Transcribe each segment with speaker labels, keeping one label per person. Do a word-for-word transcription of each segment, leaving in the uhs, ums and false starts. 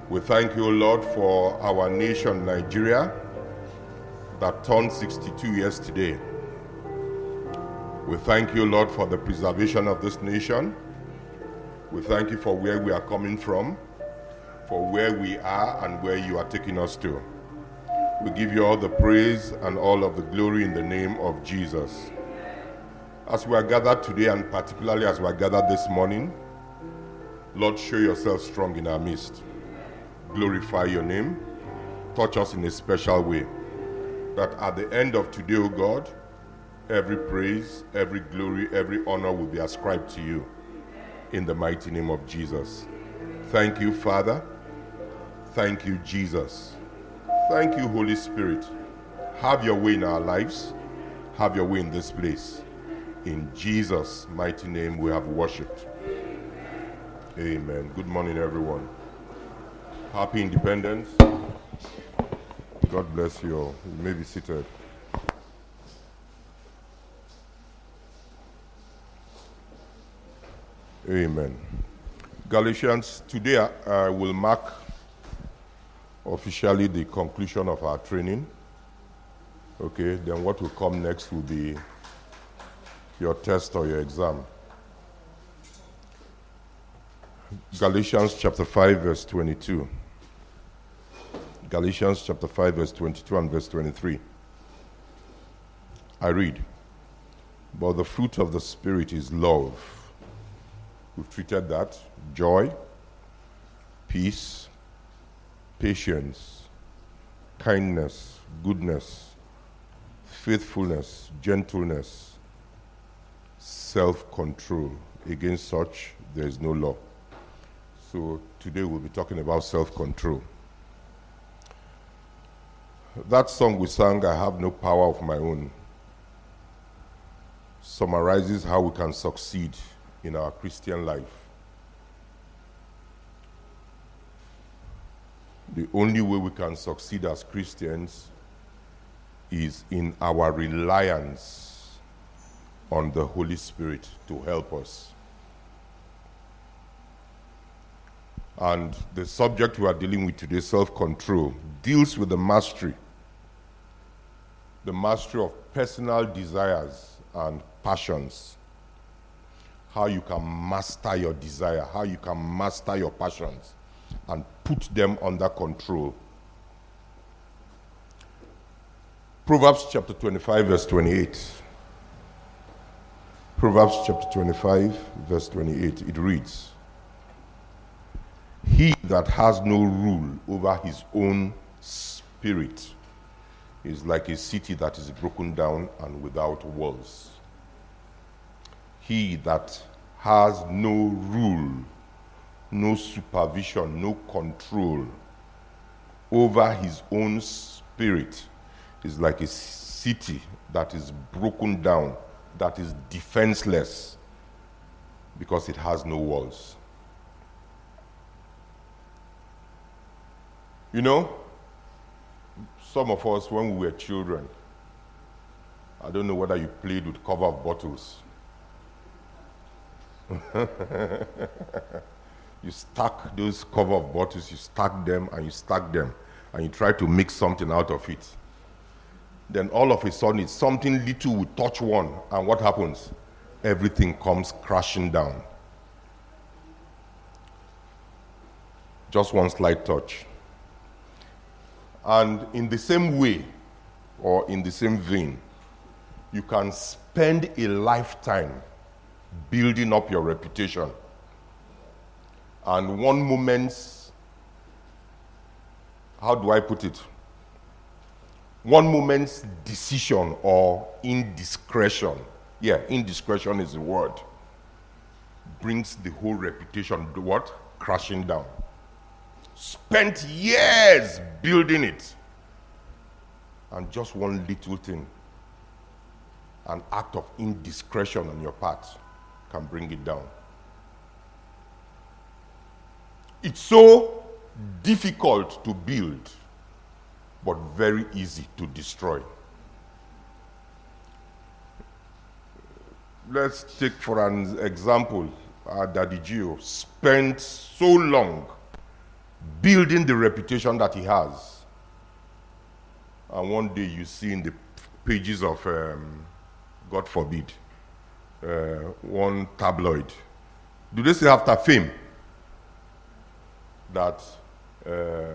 Speaker 1: We thank you, Lord, for our nation, Nigeria, that turned sixty-two years today. We thank you, Lord, for the preservation of this nation. We thank you for where we are coming from, for where we are and where you are taking us to. We give you all the praise and all of the glory in the name of Jesus. As we are gathered today, and particularly as we are gathered this morning, Lord, show yourself strong in our midst. Glorify your name. Touch us in a special way. That at the end of today, O God, every praise, every glory, every honor will be ascribed to you. In the mighty name of Jesus. Thank you, Father. Thank you, Jesus. Thank you, Holy Spirit. Have your way in our lives. Have your way in this place. In Jesus' mighty name we have worshipped. Amen. Good morning, everyone. Happy Independence. God bless you all. You may be seated. Amen. Galatians, today I will mark officially the conclusion of our training. Okay, then what will come next will be your test or your exam. Galatians chapter five, verse twenty-two. Galatians chapter five, verse twenty-two and verse twenty-three. I read, "But the fruit of the Spirit is love." We've treated that. Joy, peace, patience, kindness, goodness, faithfulness, gentleness, self-control. Against such, there is no law. So today we'll be talking about self-control. That song we sang, "I Have No Power of My Own," summarizes how we can succeed in our Christian life. The only way we can succeed as Christians is in our reliance on the Holy Spirit to help us. And the subject we are dealing with today, self-control, deals with the mastery, the mastery of personal desires and passions. How you can master your desire, how you can master your passions and put them under control. Proverbs chapter twenty-five, verse twenty-eight. Proverbs chapter twenty-five, verse twenty-eight. It reads, "He that has no rule over his own spirit is like a city that is broken down and without walls." He that has no rule, no supervision, no control over his own spirit is like a city that is broken down, that is defenseless because it has no walls. You know, some of us, when we were children, I don't know whether you played with cover of bottles. You stack those cover of bottles, you stack them and you stack them, and you try to make something out of it. Then all of a sudden, it's something little will touch one, and what happens? Everything comes crashing down. Just one slight touch. And in the same way, or in the same vein, you can spend a lifetime building up your reputation. And one moment's, how do I put it? One moment's decision or indiscretion, yeah, indiscretion is the word, brings the whole reputation, what? Crashing down. Spent years building it, and just one little thing, an act of indiscretion on your part, can bring it down. It's so difficult to build, but very easy to destroy. Let's take for an example, uh, Daddy Gio spent so long building the reputation that he has. And one day you see in the pages of, um, God forbid, uh, one tabloid, do they say after fame that uh,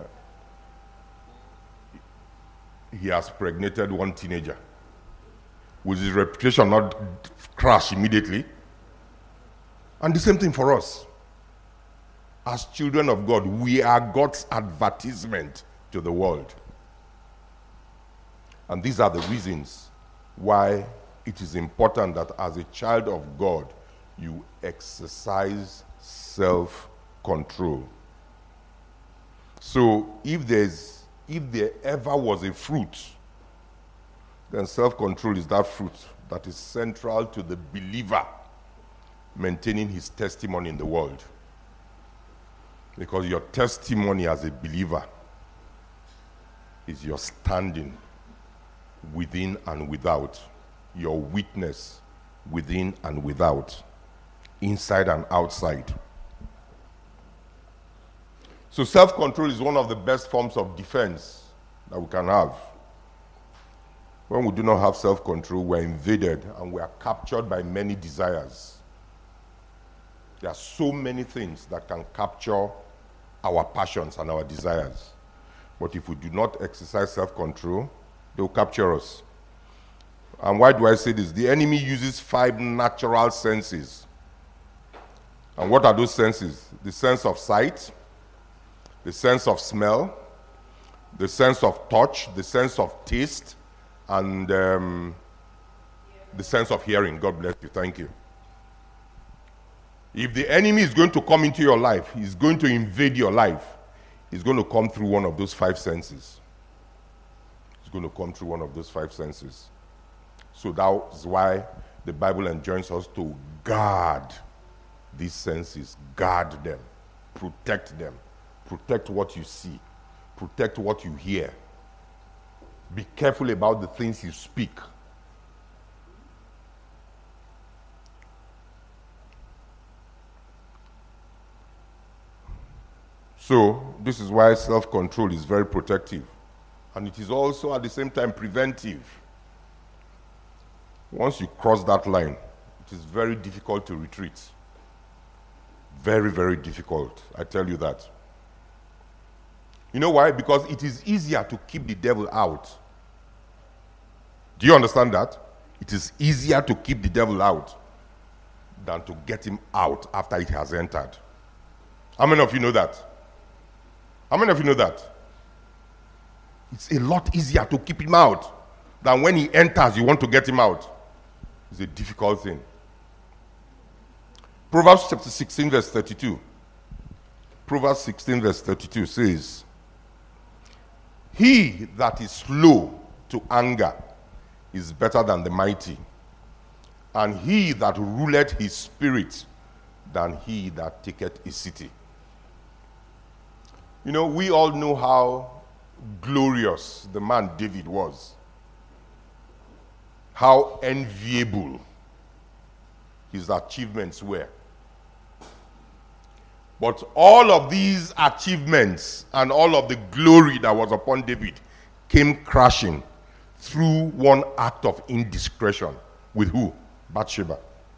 Speaker 1: he has pregnated one teenager? Will his reputation not crash immediately? And the same thing for us. As children of God, we are God's advertisement to the world. And these are the reasons why it is important that as a child of God, you exercise self-control. So if there's, if there ever was a fruit, then self-control is that fruit that is central to the believer maintaining his testimony in the world. Because your testimony as a believer is your standing within and without, your witness within and without, inside and outside. So self-control is one of the best forms of defense that we can have. When we do not have self-control, we're invaded and we are captured by many desires. There are so many things that can capture our passions and our desires. But if we do not exercise self-control, they will capture us. And why do I say this? The enemy uses five natural senses. And what are those senses? The sense of sight, the sense of smell, the sense of touch, the sense of taste, and um, the sense of hearing. God bless you. Thank you. If the enemy is going to come into your life, he's going to invade your life, he's going to come through one of those five senses. He's going to come through one of those five senses. So that's why the Bible enjoins us to guard these senses. Guard them. Protect them. Protect what you see. Protect what you hear. Be careful about the things you speak. So, this is why self-control is very protective. And it is also at the same time preventive. Once you cross that line, it is very difficult to retreat. Very, very difficult. I tell you that. You know why? Because it is easier to keep the devil out. Do you understand that? It is easier to keep the devil out than to get him out after it has entered. How many of you know that? How many of you know that? It's a lot easier to keep him out than when he enters, you want to get him out. It's a difficult thing. Proverbs chapter sixteen, verse thirty-two. Proverbs sixteen, verse thirty-two says, "He that is slow to anger is better than the mighty, and he that ruleth his spirit than he that taketh a city." You know, we all know how glorious the man David was. How enviable his achievements were. But all of these achievements and all of the glory that was upon David came crashing through one act of indiscretion. With who? Bathsheba.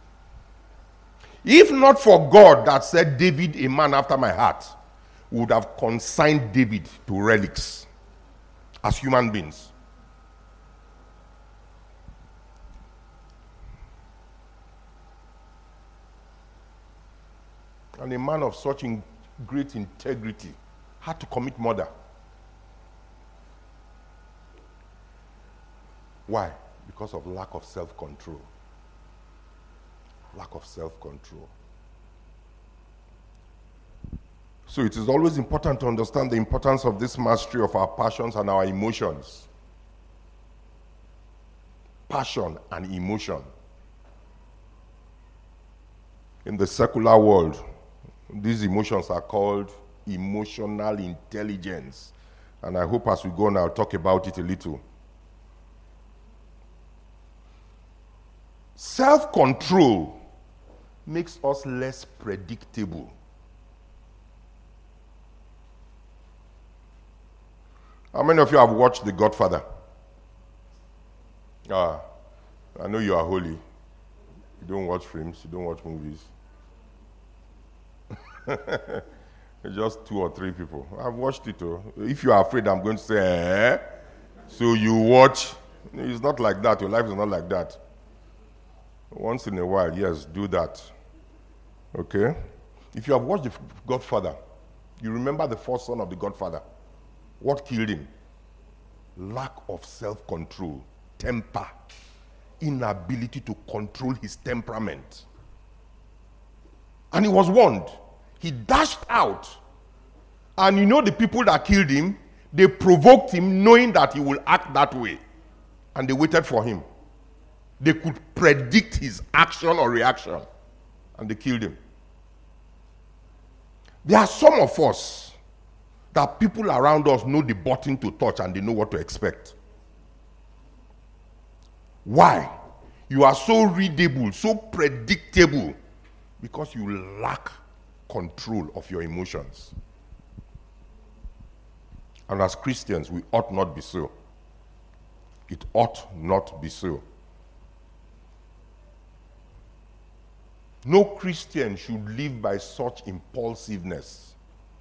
Speaker 1: If not for God that said, "David, a man after my heart," would have consigned David to relics as human beings. And a man of such in great integrity had to commit murder. Why? Because of lack of self-control. Lack of self-control. So it is always important to understand the importance of this mastery of our passions and our emotions. Passion and emotion. In the secular world, these emotions are called emotional intelligence. And I hope as we go on, I'll talk about it a little. Self-control makes us less predictable. How many of you have watched The Godfather? Ah, I know you are holy. You don't watch films, you don't watch movies. Just two or three people. I've watched it too. If you are afraid I'm going to say, eh? So you watch. It's not like that. Your life is not like that. Once in a while, yes, do that. Okay? If you have watched The Godfather, you remember the first son of the Godfather. What killed him? Lack of self-control, temper, inability to control his temperament. And he was warned. He dashed out. And you know the people that killed him, they provoked him knowing that he will act that way. And they waited for him. They could predict his action or reaction. And they killed him. There are some of us that people around us know the button to touch and they know what to expect. Why? You are so readable, so predictable, because you lack control of your emotions. And as Christians, we ought not be so. It ought not be so. No Christian should live by such impulsiveness.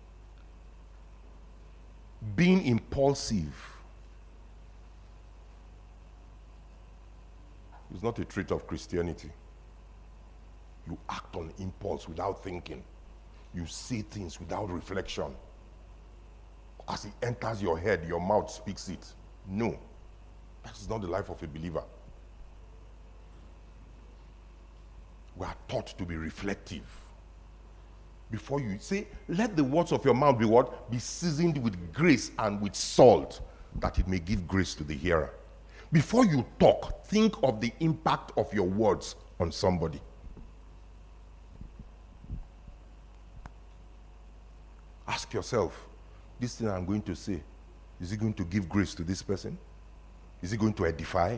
Speaker 1: Being impulsive is not a trait of Christianity. You act on impulse without thinking. You say things without reflection. As it enters your head, your mouth speaks it. No, that is not the life of a believer. We are taught to be reflective. Before you say, let the words of your mouth be what? Be seasoned with grace and with salt, that it may give grace to the hearer. Before you talk, think of the impact of your words on somebody. Ask yourself, this thing I'm going to say, is it going to give grace to this person? Is it going to edify?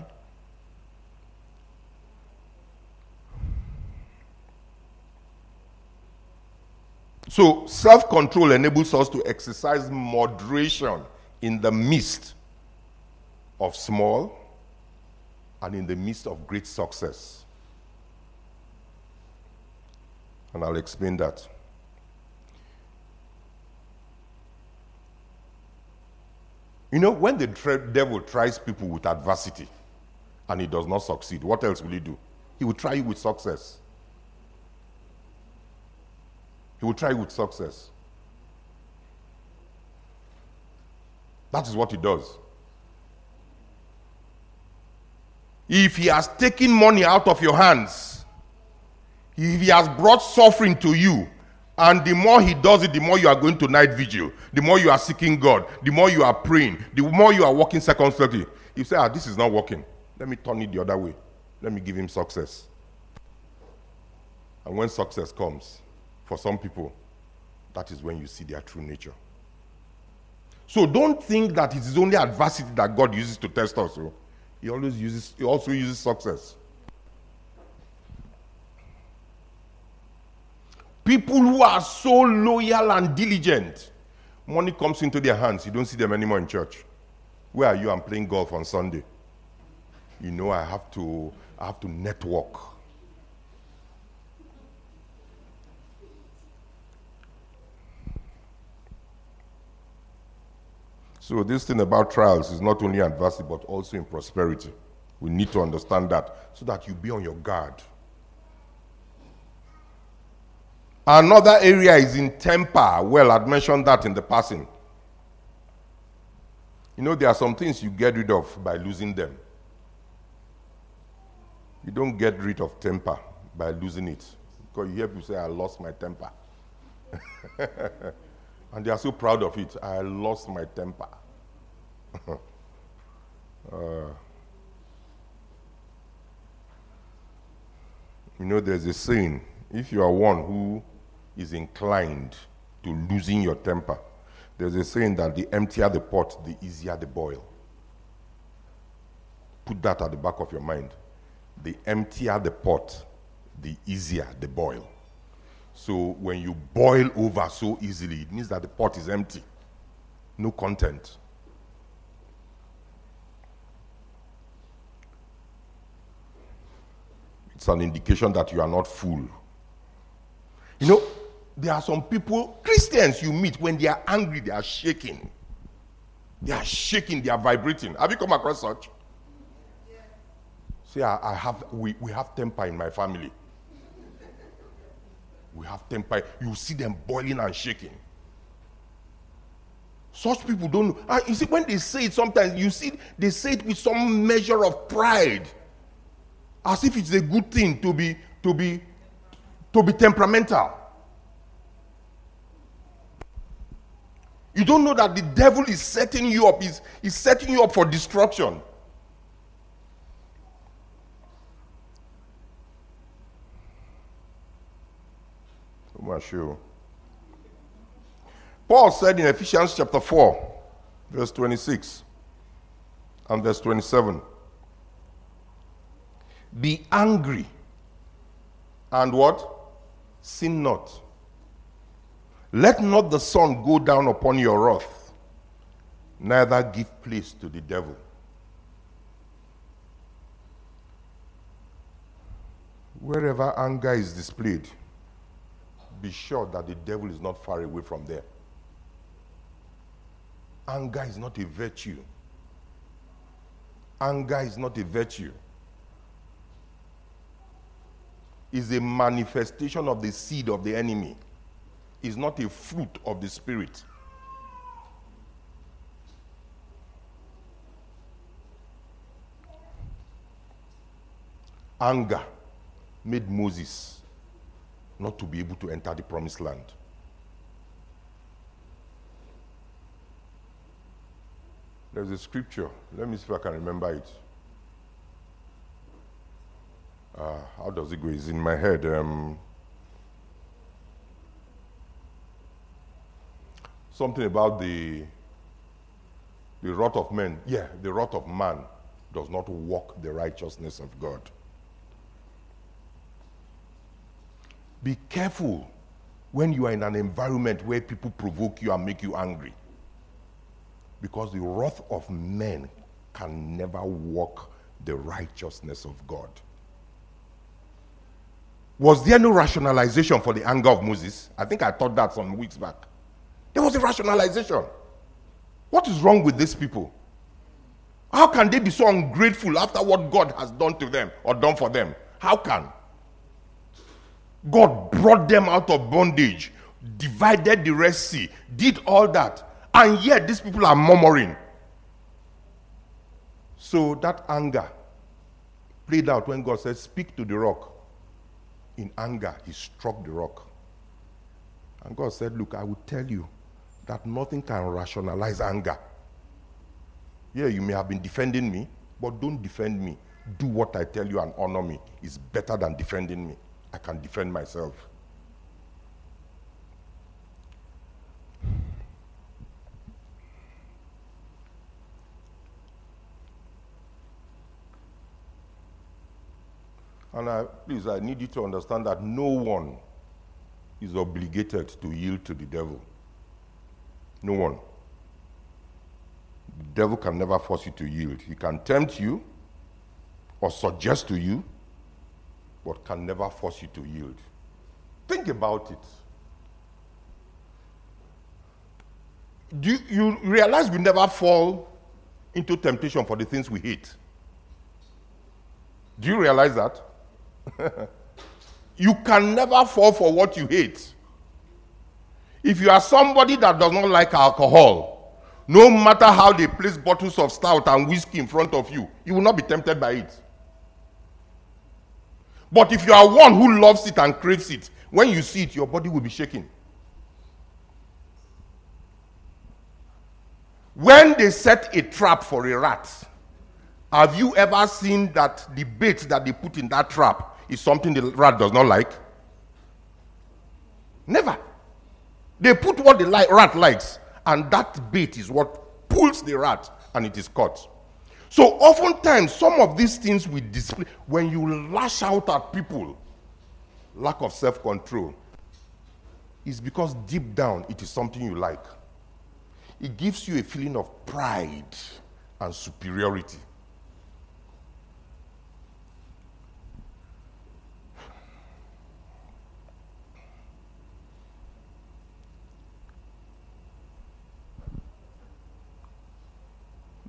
Speaker 1: So, self-control enables us to exercise moderation in the midst of small and in the midst of great success. And I'll explain that. You know, when the tra- devil tries people with adversity and he does not succeed, what else will he do? He will try you with success. He will try you with success. That is what he does. If he has taken money out of your hands, if he has brought suffering to you, and the more he does it, the more you are going to night vigil, the more you are seeking God, the more you are praying, the more you are walking circumspectly. You say, ah, this is not working. Let me turn it the other way. Let me give him success. And when success comes, for some people, that is when you see their true nature. So don't think that it is only adversity that God uses to test us. So he always uses, he also uses success. People who are so loyal and diligent, money comes into their hands, you don't see them anymore in church. Where are you? I'm playing golf on Sunday. You know, I have to, I have to network. So this thing about trials is not only adversity, but also in prosperity. We need to understand that, so that you be on your guard. Another area is in temper. Well, I'd mentioned that in the passing. You know, there are some things you get rid of by losing them. You don't get rid of temper by losing it. Because you hear people say, I lost my temper. And they are so proud of it. I lost my temper. uh, you know, there's a saying, if you are one who is inclined to losing your temper, there's a saying that the emptier the pot, the easier the boil. Put that at the back of your mind. The emptier the pot, the easier the boil. So when you boil over so easily, it means that the pot is empty. No content. it's an indication that you are not full. You know, there are some people, Christians you meet, when they are angry, they are shaking. They are shaking, they are vibrating. Have you come across such? Yeah. See, I, I have, we, we have temper in my family. We have temper. You see them boiling and shaking. Such people don't know. And you see, when they say it sometimes, you see, they say it with some measure of pride. As if it's a good thing to be, to be, to be temperamental. You don't know that the devil is setting you up, is is setting you up for destruction. I'm going to show you. Paul said in Ephesians chapter four, verse twenty-six and verse twenty-seven, be angry and what? Sin not. Let not the sun go down upon your wrath, neither give place to the devil. Wherever anger is displayed, be sure that the devil is not far away from there. Anger is not a virtue. Anger is not a virtue. It's a manifestation of the seed of the enemy. Is not a fruit of the Spirit. Anger made Moses not to be able to enter the promised land. There's a scripture. Let me see if I can remember it. Uh, how does it go? It's in my head. Um, Something about the the wrath of men. Yeah, the wrath of man does not walk the righteousness of God. Be careful when you are in an environment where people provoke you and make you angry. Because the wrath of men can never walk the righteousness of God. Was there no rationalization for the anger of Moses? I think I taught that some weeks back. There was a rationalization. What is wrong with these people? How can they be so ungrateful after what God has done to them or done for them? How can? God brought them out of bondage, divided the Red Sea, did all that, and yet these people are murmuring. So that anger played out when God said, speak to the rock. In anger, he struck the rock. And God said, look, I will tell you that nothing can rationalize anger. Yeah, you may have been defending me, but don't defend me. Do what I tell you and honor me. It's better than defending me. I can defend myself. And I, please, I need you to understand that no one is obligated to yield to the devil. No one. The devil can never force you to yield. He can tempt you or suggest to you, but can never force you to yield. Think about it. Do you, you realize we never fall into temptation for the things we hate? Do you realize that? You can never fall for what you hate. If you are somebody that does not like alcohol, no matter how they place bottles of stout and whiskey in front of you, you will not be tempted by it. But if you are one who loves it and craves it, when you see it, your body will be shaking. When they set a trap for a rat, have you ever seen that the bait that they put in that trap is something the rat does not like? Never. They put what the rat likes, and that bait is what pulls the rat, and it is caught. So oftentimes, some of these things we display, when you lash out at people, lack of self-control, is because deep down, it is something you like. It gives you a feeling of pride and superiority.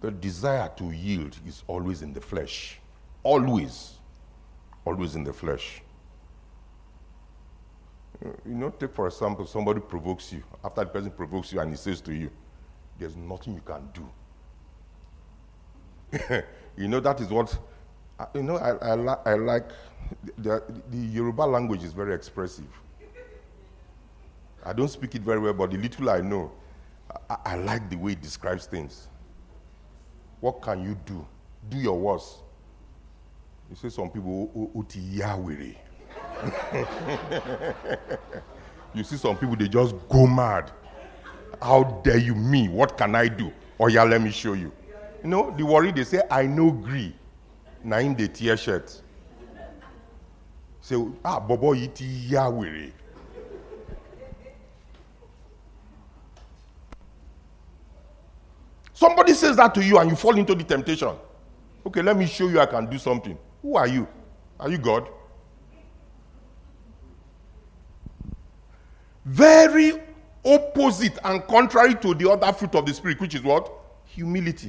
Speaker 1: the desire to yield is always in the flesh. Always. Always in the flesh. You know, take for example, somebody provokes you. After the person provokes you and he says to you, there's nothing you can do. You know, that is what, you know, I, I, li- I like, the, the Yoruba language is very expressive. I don't speak it very well, but the little I know, I, I like the way it describes things. What can you do? Do your worst. You say some people, Oti Yahweh. You see some people, they just go mad. How dare you me? What can I do? Oh yeah, let me show you. You know, the worry, they say, I no gree. Na in the tear shirt. Say, ah, Bobo iti Yahweh. Somebody says that to you and you fall into the temptation. Okay, let me show you I can do something. Who are you? Are you God? Very opposite and contrary to the other fruit of the Spirit, which is what? Humility.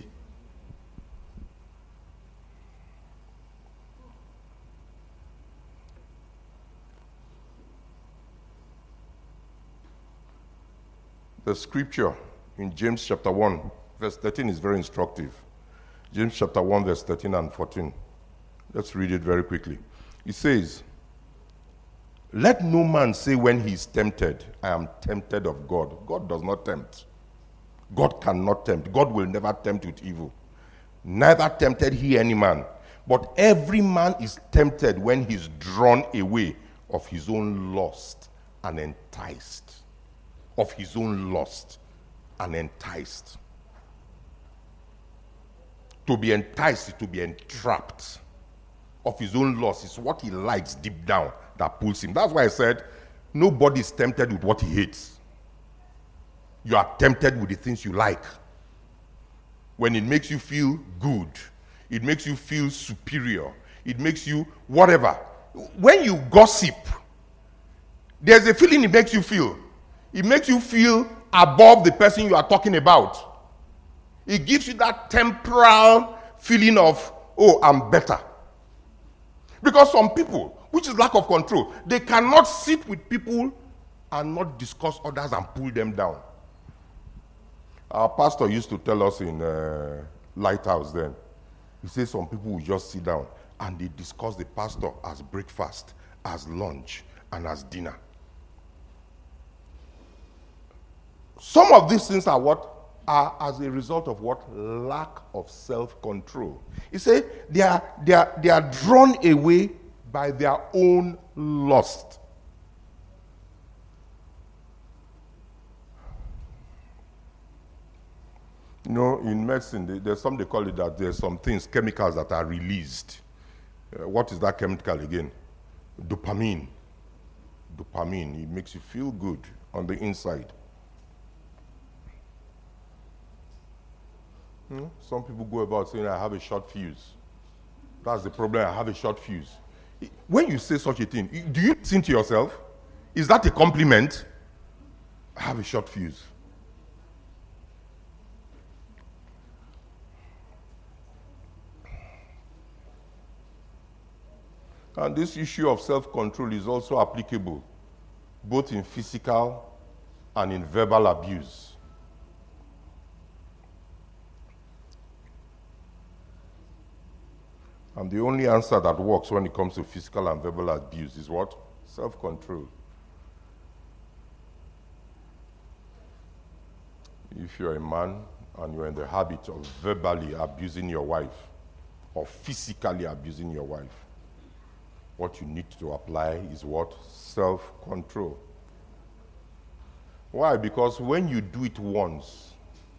Speaker 1: The scripture in James chapter one, verse thirteen is very instructive. James chapter one, verse thirteen and fourteen. Let's read it very quickly. It says, let no man say when he is tempted, I am tempted of God. God does not tempt. God cannot tempt. God will never tempt with evil. Neither tempted he any man. But every man is tempted when he is drawn away of his own lust and enticed. Of his own lust and enticed. To be enticed is to be entrapped. Of his own lust is what he likes deep down that pulls him. That's why I said nobody is tempted with what he hates. You are tempted with the things you like. When it makes you feel good, it makes you feel superior, it makes you whatever. When you gossip, there's a feeling it makes you feel. It makes you feel above the person you are talking about. It gives you that temporal feeling of, oh, I'm better. Because some people, which is lack of control, they cannot sit with people and not discuss others and pull them down. Our pastor used to tell us in uh, Lighthouse then, he says some people will just sit down and they discuss the pastor as breakfast, as lunch, and as dinner. Some of these things are what? Are as a result of what? Lack of self-control. He said they are, they are, they are drawn away by their own lust. You know, in medicine, there's some they call it that there's some things, chemicals that are released. Uh, what is that chemical again? Dopamine. Dopamine. It makes you feel good on the inside. Hmm? Some people go about saying, I have a short fuse. That's the problem, I have a short fuse. When you say such a thing, do you think to yourself, is that a compliment? I have a short fuse. And this issue of self-control is also applicable both in physical and in verbal abuse. And the only answer that works when it comes to physical and verbal abuse is what? Self-control. If you're a man and you're in the habit of verbally abusing your wife or physically abusing your wife, what you need to apply is what? Self-control. Why? Because when you do it once,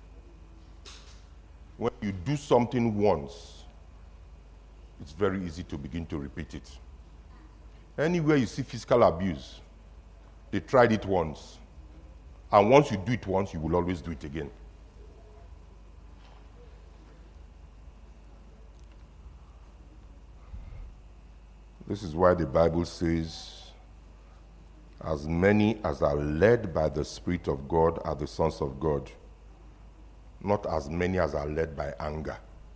Speaker 1: when you do something once, it's very easy to begin to repeat it. Anywhere you see physical abuse, they tried it once. And once you do it once, you will always do it again. This is why the Bible says, as many as are led by the Spirit of God are the sons of God. not as many as are led by anger.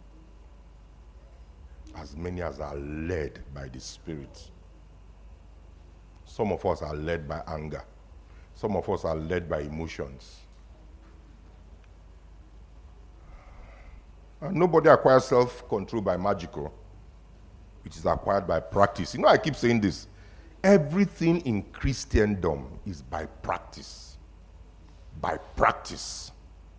Speaker 1: As many as are led by the Spirit. Some of us are led by anger. Some of us are led by emotions. And nobody acquires self-control by magical. It is acquired by practice. You know, I keep saying this. Everything in Christendom is by practice. By practice.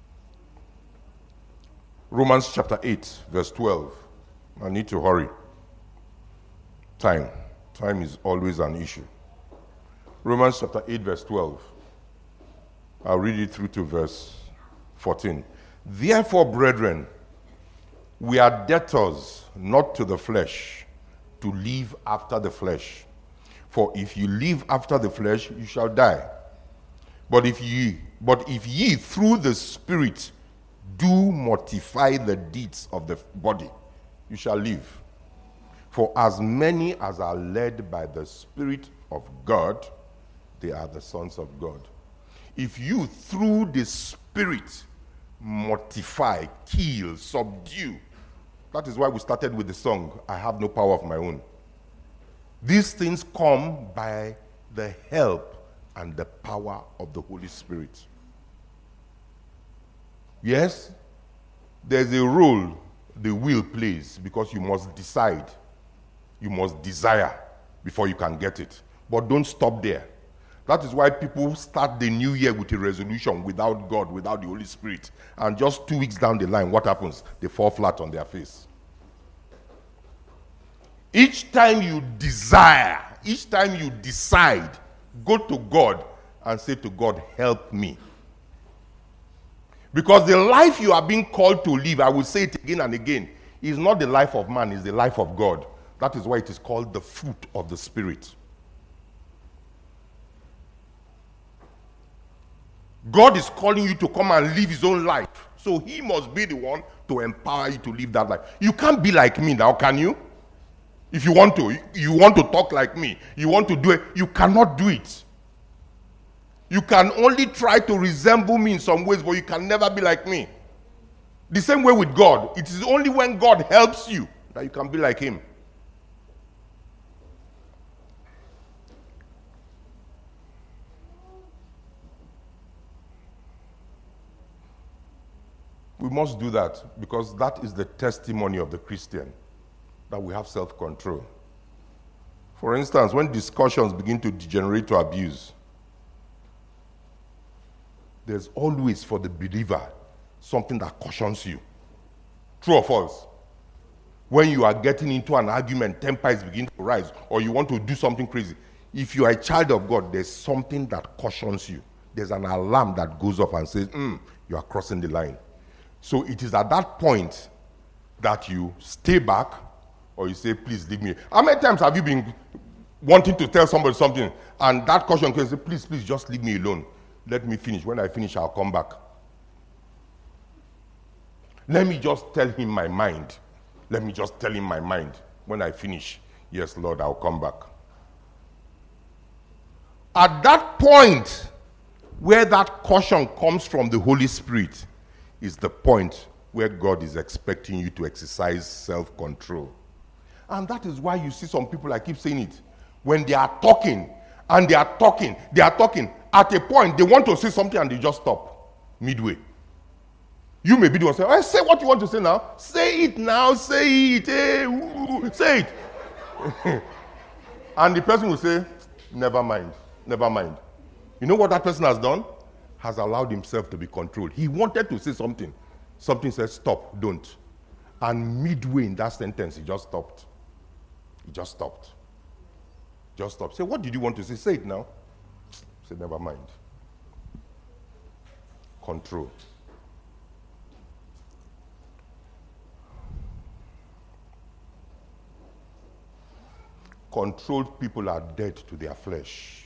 Speaker 1: Romans chapter eight, verse twelve. I need to hurry. Time. Time is always an issue. Romans chapter eight, verse twelve. I'll read it through to verse fourteen. Therefore, brethren, we are debtors not to the flesh, to live after the flesh. For if you live after the flesh, you shall die. But if ye, but if ye through the Spirit do mortify the deeds of the body, you shall live. For as many as are led by the Spirit of God, they are the sons of God. If you through the Spirit mortify, kill, subdue, that is why we started with the song, I have no power of my own. These things come by the help and the power of the Holy Spirit. Yes, there's a role the will plays because you must decide, you must desire before you can get it. But don't stop there. That is why people start the new year with a resolution without God, without the Holy Spirit. And just two weeks down the line, what happens? They fall flat on their face. Each time you desire, each time you decide, go to God and say to God, help me. Because the life you are being called to live, I will say it again and again, is not the life of man, it's the life of God. That is why it is called the fruit of the Spirit. God is calling you to come and live his own life. So he must be the one to empower you to live that life. You can't be like me now, can you? If you want to, you want to talk like me, you want to do it, you cannot do it. You can only try to resemble me in some ways, but you can never be like me. The same way with God. It is only when God helps you that you can be like him. We must do that because that is the testimony of the Christian, that we have self-control. For instance, when discussions begin to degenerate to abuse, there's always for the believer something that cautions you. True or false? When you are getting into an argument, temper is beginning to rise, or you want to do something crazy. If you are a child of God, there's something that cautions you. There's an alarm that goes off and says, mm, you are crossing the line. So it is at that point that you stay back, or you say, please leave me. How many times have you been wanting to tell somebody something, and that caution can say, please, please, just leave me alone. Let me finish. When I finish, I'll come back. Let me just tell him my mind. Let me just tell him my mind. When I finish, yes, Lord, I'll come back. At that point, where that caution comes from the Holy Spirit, is the point where God is expecting you to exercise self-control. And that is why you see some people, I keep saying it, when they are talking, and they are talking, they are talking, at a point, they want to say something and they just stop midway. You may be the one saying, oh, say what you want to say now. Say it now, say it, hey, ooh, say it. And the person will say, never mind, never mind. You know what that person has done? Has allowed himself to be controlled. He wanted to say something. Something said, stop, don't. And midway in that sentence, he just stopped. He just stopped. Just stopped. Say, what did you want to say? Say it now. Say, never mind. Control. Controlled people are dead to their flesh.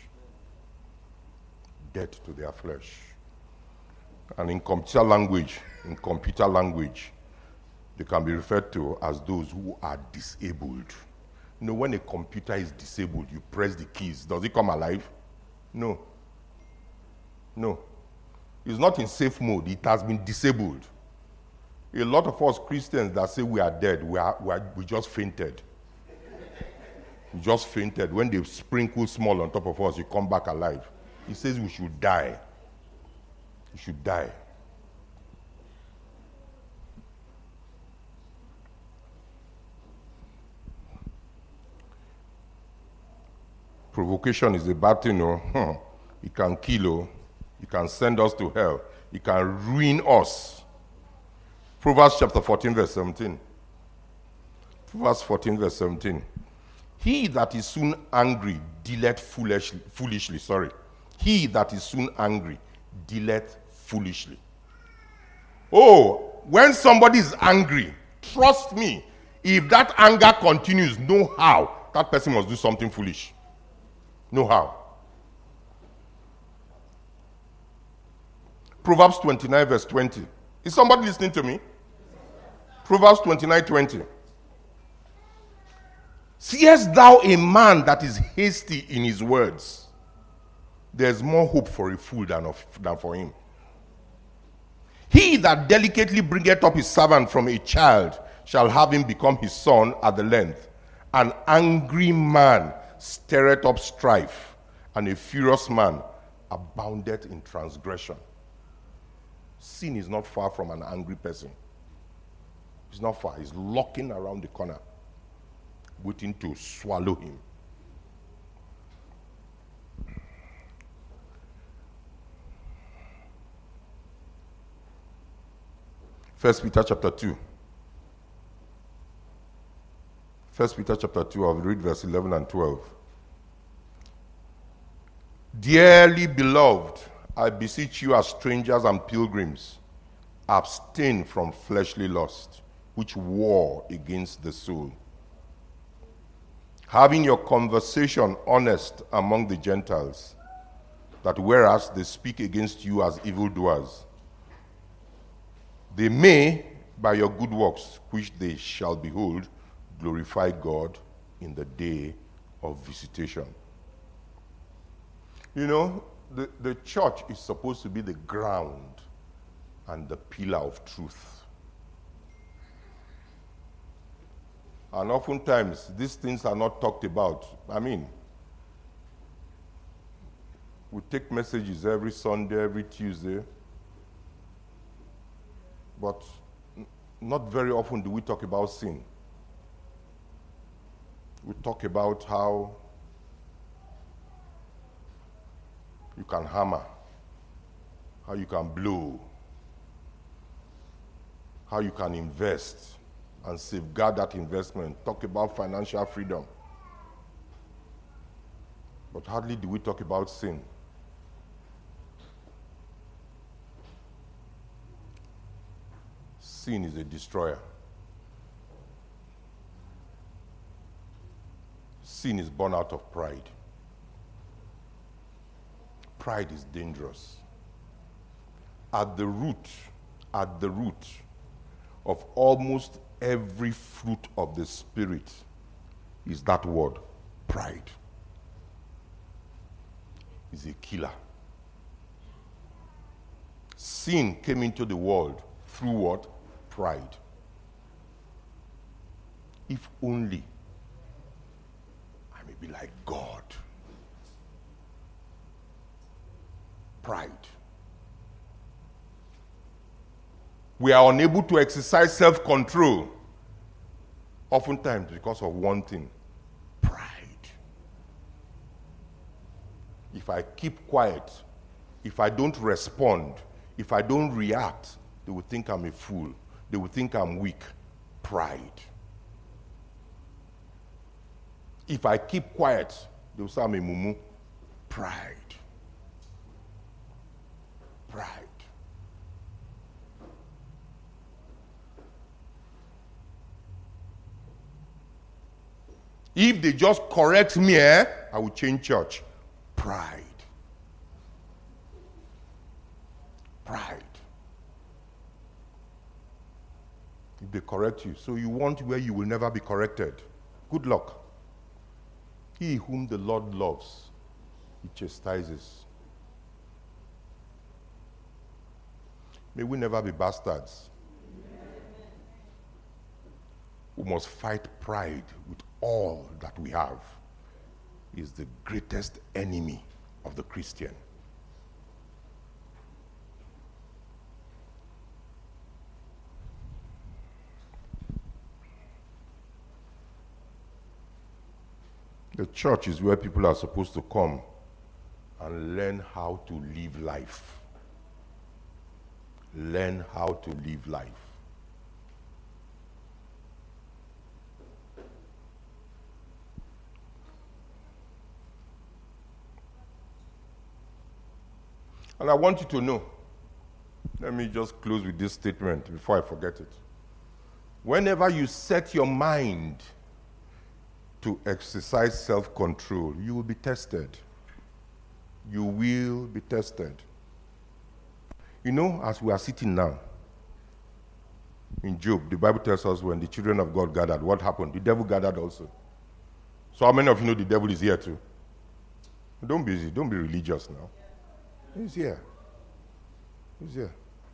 Speaker 1: Dead to their flesh. And in computer language, in computer language, they can be referred to as those who are disabled. You know, when a computer is disabled, you press the keys. Does it come alive? No. No. It's not in safe mode. It has been disabled. A lot of us Christians that say we are dead, we, are, we, are, we just fainted. We just fainted. When they sprinkle small on top of us, you come back alive. He says we should die. We should die. Provocation is a bad thing, no? Hmm. It can kill, oh. It can send us to hell. It can ruin us. Proverbs chapter fourteen, verse seventeen. Proverbs fourteen, verse seventeen. He that is soon angry dealeth foolishly, foolishly, sorry. He that is soon angry dealeth foolishly. Oh, when somebody is angry, trust me, if that anger continues, know how that person must do something foolish. Know how. Proverbs twenty-nine, verse twenty. Is somebody listening to me? Proverbs twenty-nine, twenty. Seest thou a man that is hasty in his words? There's more hope for a fool than, of, than for him. He that delicately bringeth up his servant from a child shall have him become his son at the length. An angry man stirreth up strife, and a furious man aboundeth in transgression. Sin is not far from an angry person. It's not far. It's lurking around the corner, waiting to swallow him. First Peter chapter two. First Peter chapter two, I'll read verse eleven and twelve. Dearly beloved, I beseech you as strangers and pilgrims, abstain from fleshly lust, which war against the soul. Having your conversation honest among the Gentiles, that whereas they speak against you as evildoers, they may, by your good works, which they shall behold, glorify God in the day of visitation. You know, the, the church is supposed to be the ground and the pillar of truth. And oftentimes, these things are not talked about. I mean, we take messages every Sunday, every Tuesday, but not very often do we talk about sin. We talk about how you can hammer, how you can blow, how you can invest and safeguard that investment. Talk about financial freedom. But hardly do we talk about sin. Sin is a destroyer. Sin is born out of pride. Pride is dangerous. At the root, at the root of almost every fruit of the Spirit is that word, pride. It's a killer. Sin came into the world through what? Pride. If only I may be like God. Pride. We are unable to exercise self-control, oftentimes because of one thing, pride. If I keep quiet, if I don't respond, if I don't react, they will think I'm a fool. They will think I'm weak. Pride. If I keep quiet, they will say I'm a mumu. Pride. Pride. If they just correct me, eh, I will change church. Pride. Pride. If they correct you, so you want where you will never be corrected. Good luck. He whom the Lord loves, he chastises. May we never be bastards. we must fight pride with all that we have. Is the greatest enemy of the Christian. The church is where people are supposed to come and learn how to live life. Learn how to live life. And I want you to know, let me just close with this statement before I forget it. Whenever you set your mind to exercise self-control, you will be tested. You will be tested. You know, as we are sitting now, in Job, the Bible tells us when the children of God gathered, what happened? The devil gathered also. So how many of you know the devil is here too? Don't be don't be religious now. He's here. He's here.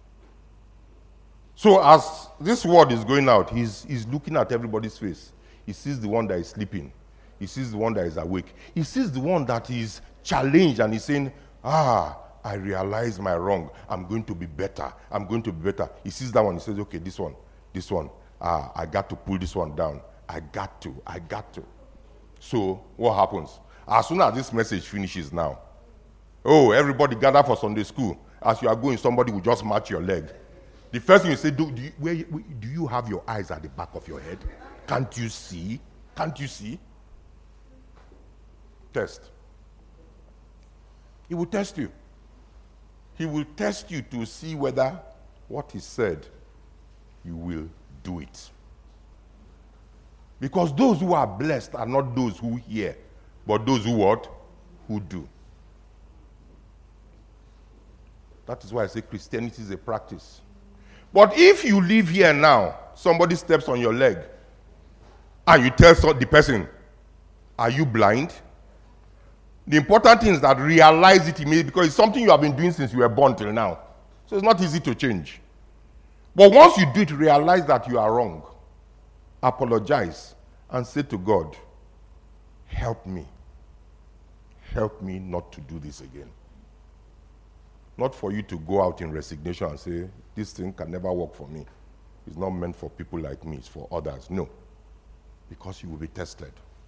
Speaker 1: So as this word is going out, he's, he's looking at everybody's face. He sees the one that is sleeping. He sees the one that is awake. He sees the one that is challenged and he's saying, ah, I realize my wrong. I'm going to be better. I'm going to be better. He sees that one. He says, okay, this one, this one. Ah, I got to pull this one down. I got to. I got to. So what happens? As soon as this message finishes now, oh, everybody gather for Sunday school. As you are going, somebody will just match your leg. The first thing you say, do, do, you, where, do you have your eyes at the back of your head? Can't you see? Can't you see? Test. He will test you. He will test you to see whether what he said, you will do it. Because those who are blessed are not those who hear, but those who what? Who do. That is why I say Christianity is a practice. But if you live here now, somebody steps on your leg, and you tell the person, are you blind? The important thing is that realize it immediately, because it's something you have been doing since you were born till now. So it's not easy to change. But once you do it, realize that you are wrong. Apologize and say to God, help me. Help me not to do this again. Not for you to go out in resignation and say, this thing can never work for me. It's not meant for people like me, it's for others. No. Because you will be tested.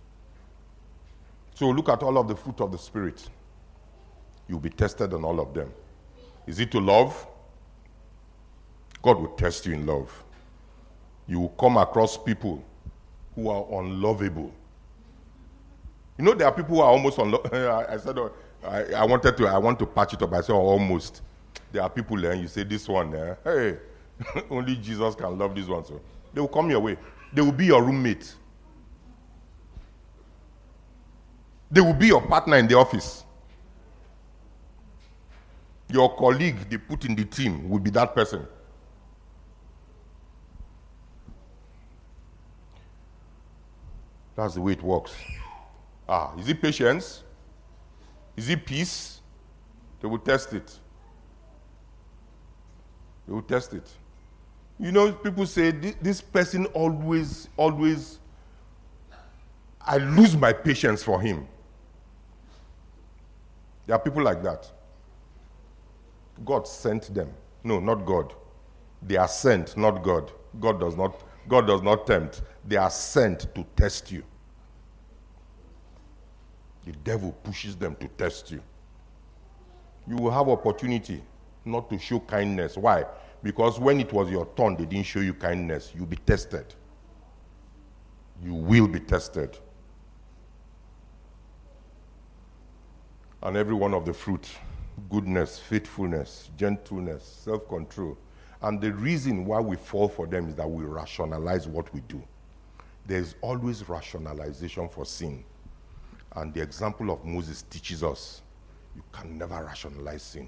Speaker 1: So look at all of the fruit of the Spirit. You'll be tested on all of them. Is it to love? God will test you in love. You will come across people who are unlovable. You know, there are people who are almost unlovable. I said, uh, I, I wanted to, I want to patch it up. I said, oh, almost. There are people there, and you say, this one there, hey, only Jesus can love this one. So they will come your way. They will be your roommate. They will be your partner in the office. Your colleague they put in the team will be that person. That's the way it works. Ah, is it patience? Is it peace? They will test it. They will test it. You know, people say, this person always, always, I lose my patience for him. There are people like that. God sent them. No, not God. They are sent, not God. God does not, God does not tempt. They are sent to test you. The devil pushes them to test you. You will have opportunity not to show kindness. Why? Because when it was your turn, they didn't show you kindness. You'll be tested. You will be tested. And every one of the fruit, goodness, faithfulness, gentleness, self-control. And the reason why we fall for them is that we rationalize what we do. There's always rationalization for sin. And the example of Moses teaches us, you can never rationalize sin.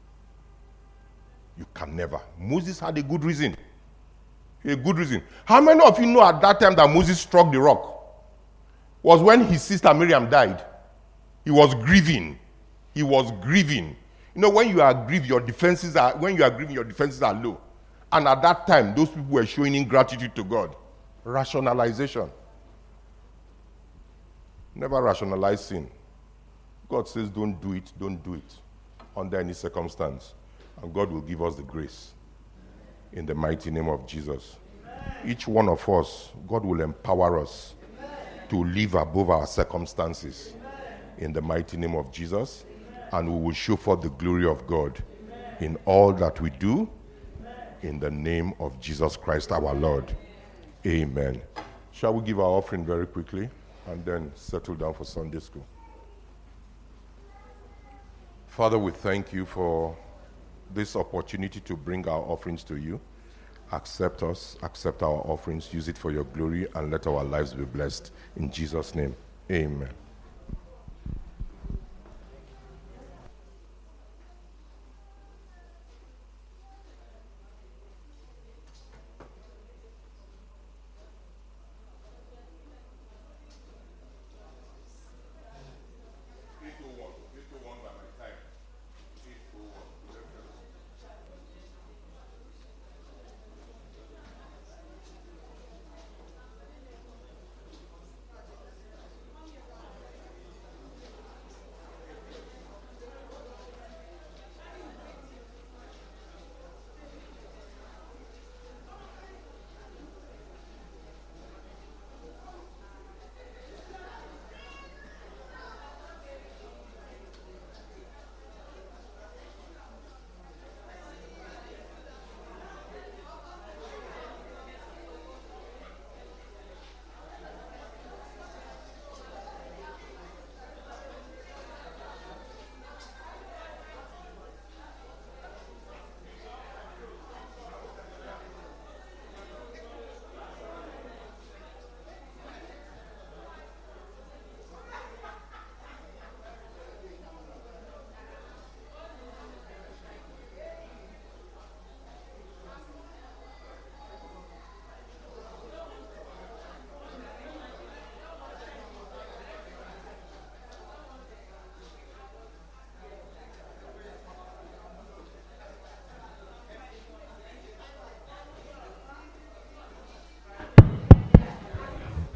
Speaker 1: You can never. Moses had a good reason. A good reason. How many of you know at that time that Moses struck the rock? Was when his sister Miriam died. He was grieving. He was grieving. You know, when you are grieving, your defenses are when you are grieving, your defenses are low. And at that time, those people were showing ingratitude to God. Rationalization. Never rationalize sin. God says don't do it, don't do it under any circumstance. And God will give us the grace in the mighty name of Jesus. Each one of us, God will empower us to live above our circumstances in the mighty name of Jesus. And we will show forth the glory of God in all that we do in the name of Jesus Christ our Lord. Amen. Shall we give our offering very quickly and then settle down for Sunday school? Father, we thank you for this opportunity to bring our offerings to you. Accept us, accept our offerings, use it for your glory, and let our lives be blessed. In Jesus' name, amen.